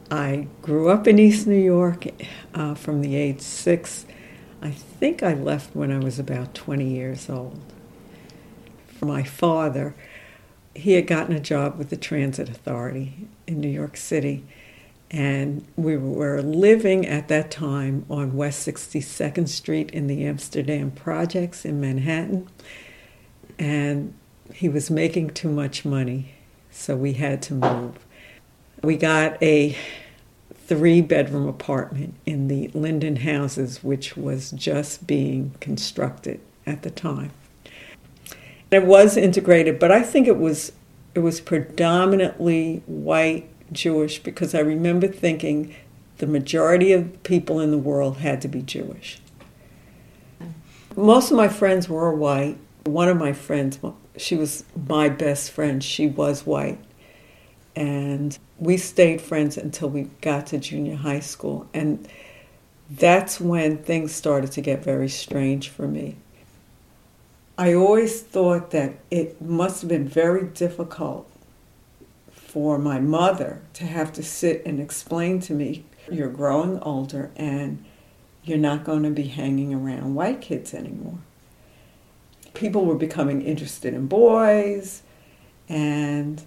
I grew up in East New York from the age 6. I think I left when I was about 20 years old. My father, he had gotten a job with the Transit Authority in New York City, and we were living at that time on West 62nd Street in the Amsterdam Projects in Manhattan, and he was making too much money, so we had to move. We got a 3-bedroom apartment in the Linden Houses, which was just being constructed at the time. It was integrated, but I think it was predominantly white Jewish, because I remember thinking the majority of people in the world had to be Jewish. Most of my friends were white. One of my friends, she was my best friend, she was white. And we stayed friends until we got to junior high school. And that's when things started to get very strange for me. I always thought that it must have been very difficult for my mother to have to sit and explain to me, you're growing older and you're not going to be hanging around white kids anymore. People were becoming interested in boys, and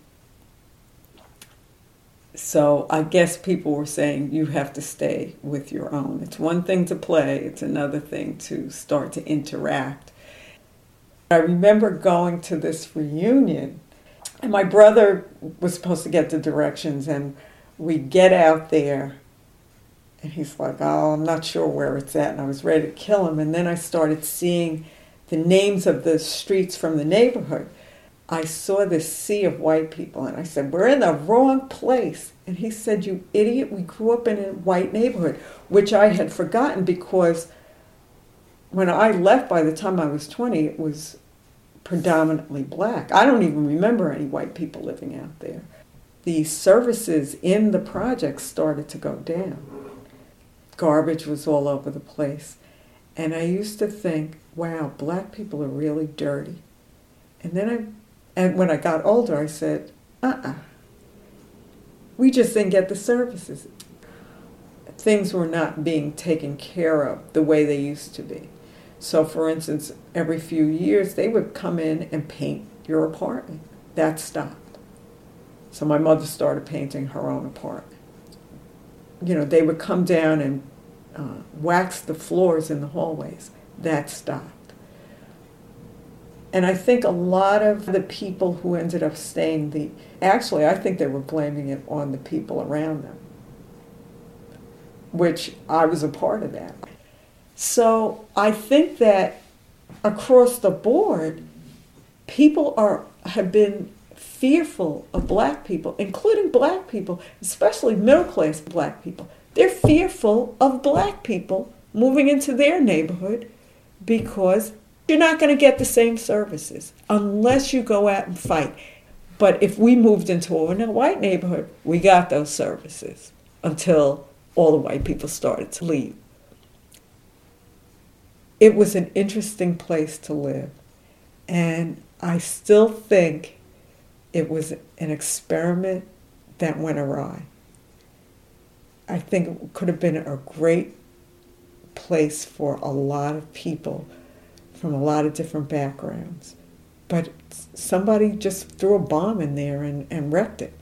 so I guess people were saying, you have to stay with your own. It's one thing to play, it's another thing to start to interact. I remember going to this reunion, and my brother was supposed to get the directions, and we get out there, and he's like, oh, I'm not sure where it's at, and I was ready to kill him. And then I started seeing the names of the streets from the neighborhood. I saw this sea of white people, and I said, we're in the wrong place. And he said, you idiot, we grew up in a white neighborhood, which I had forgotten, because when I left, by the time I was 20, it was predominantly black. I don't even remember any white people living out there. The services in the projects started to go down. Garbage was all over the place. And I used to think, wow, black people are really dirty. And when I got older, I said, we just didn't get the services. Things were not being taken care of the way they used to be. So, for instance, every few years, they would come in and paint your apartment. That stopped. So my mother started painting her own apartment. You know, they would come down and wax the floors in the hallways. That stopped. And I think a lot of the people who ended up staying, actually, I think they were blaming it on the people around them, which I was a part of that. So I think that across the board, people have been fearful of black people, including black people, especially middle-class black people. They're fearful of black people moving into their neighborhood because you're not going to get the same services unless you go out and fight. But if we moved into a white neighborhood, we got those services until all the white people started to leave. It was an interesting place to live, and I still think it was an experiment that went awry. I think it could have been a great place for a lot of people from a lot of different backgrounds, but somebody just threw a bomb in there and wrecked it.